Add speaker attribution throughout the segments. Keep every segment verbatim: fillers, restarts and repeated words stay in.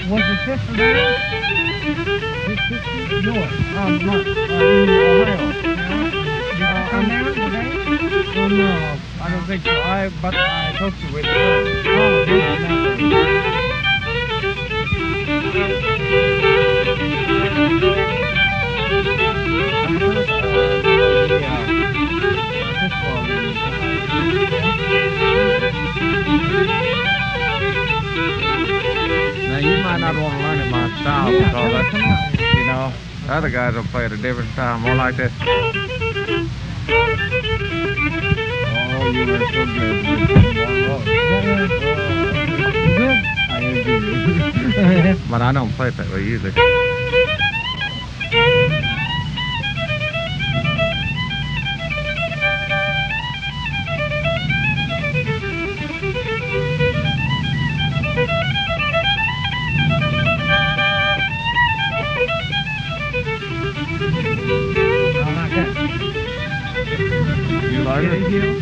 Speaker 1: Was the sister there? His sister? Yours? Um, my, uh, in Ohio. Yeah? Did you uh, come there today? Oh, no. I don't think so. I, but I talked to with her. Oh, yeah, no.
Speaker 2: Now you might not want to learn it my style
Speaker 1: Yeah,
Speaker 2: because
Speaker 1: yeah,
Speaker 2: that's,
Speaker 1: come on.
Speaker 2: you know, the other guys will play at a different style, more like this.
Speaker 3: Oh, you were so good.
Speaker 1: Good?
Speaker 3: I envy you.
Speaker 2: But I don't play it that way usually.
Speaker 3: You like it?
Speaker 1: You?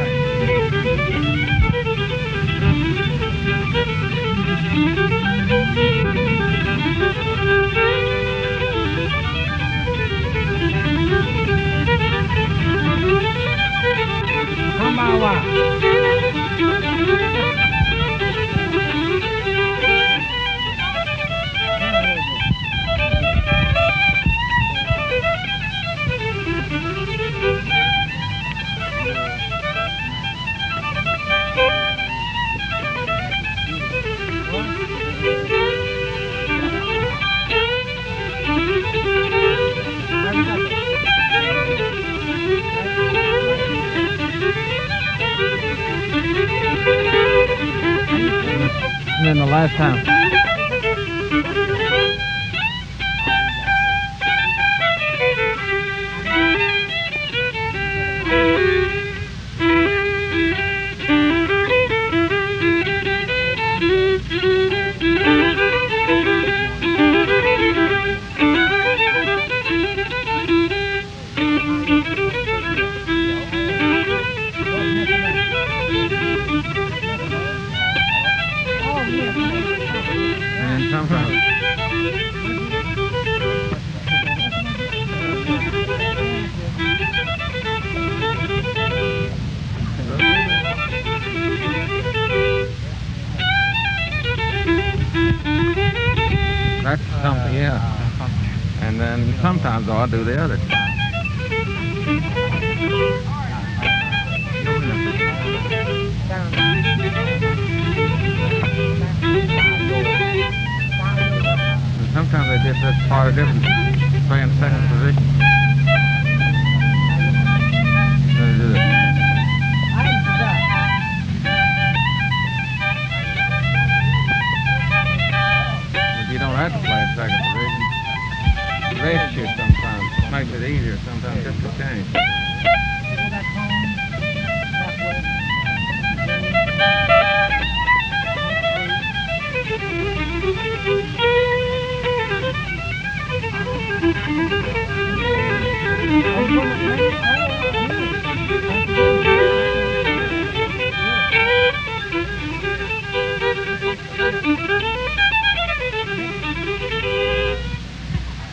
Speaker 1: Come on, wow.
Speaker 2: And then the last time. And then sometimes. That's something, yeah. And then sometimes I'll do the other. And sometimes they just that's part of different, playing second position. They do this. But you don't have to play in second position. Rest you sometimes. Makes it easier sometimes just to change.